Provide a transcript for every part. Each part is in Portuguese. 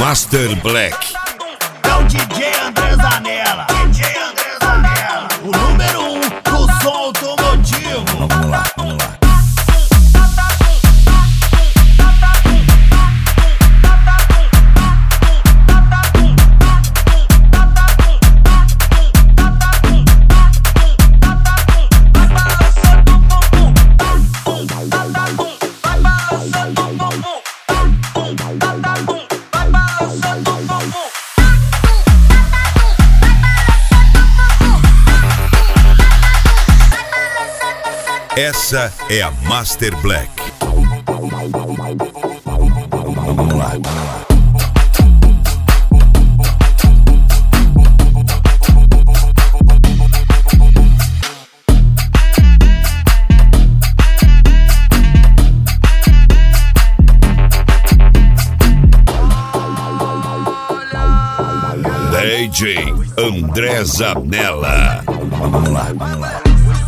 Master Black. É o DJ André Zanella. DJ André Zanella, o número 1 do som automotivo. Vamos lá, vamos lá. Essa é a Master Black. Vamos lá, vamos lá. DJ André Zanella. Vamos lá, vamos lá.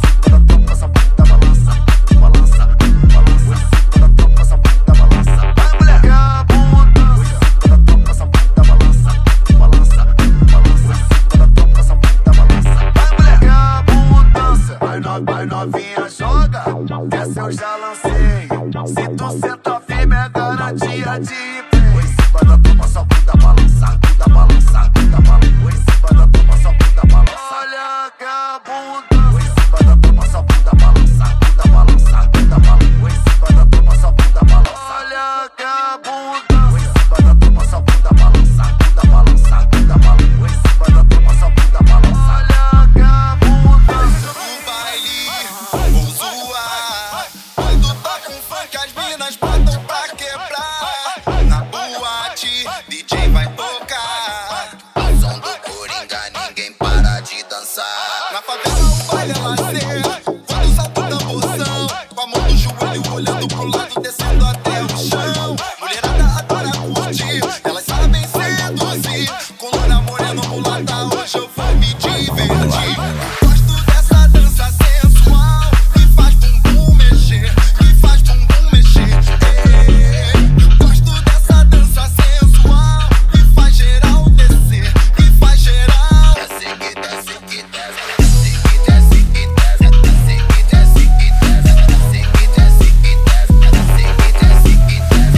Vai novinha, joga, essa eu já lancei. Se tu senta firme é garantia de play. Oi, se vai dar toma, só bunda balançar, bunda balançar, bunda balançar. Oi, se vai dar toma, só bunda balançar. Olha que a bunda. Oi, se vai dar toma, só bunda balançar, bunda balançar, bunda balançar. Oi, se vai dar toma, só bunda balançar. Olha que a bunda. Oi, se vai dar toma, só bunda balançar, bunda balançar, bunda balançar. Oi, se vai dar toma, só bunda balançar. Olha que a bunda. No baile vou zoar, quando toca funk as minas botam pra quebrar. Na boate, DJ vai tocar o som do Coringa, ninguém para de dançar. Na favela o baile é lazer, quando salta o tamborzão, com a mão no joelho olhando pro lado, descendo até o chão. Mulherada adora curtir, elas sabem seduzir. Com loura morena mulata, hoje eu vou me divertir. Gosto dessa dança sensual, que faz bumbum mexer, que faz bumbum mexer. Gosto dessa dança sensual, que faz geral descer, que faz geral desce, que desce, que desce, que desce, que desce, desce, que desce, que desce, desce, que desce, que desce, desce, que desce, que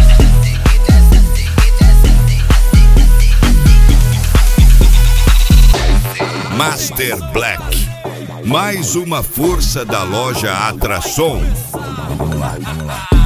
desce. Master Black. Mais uma força da loja Atração. Vamos lá, vamos lá.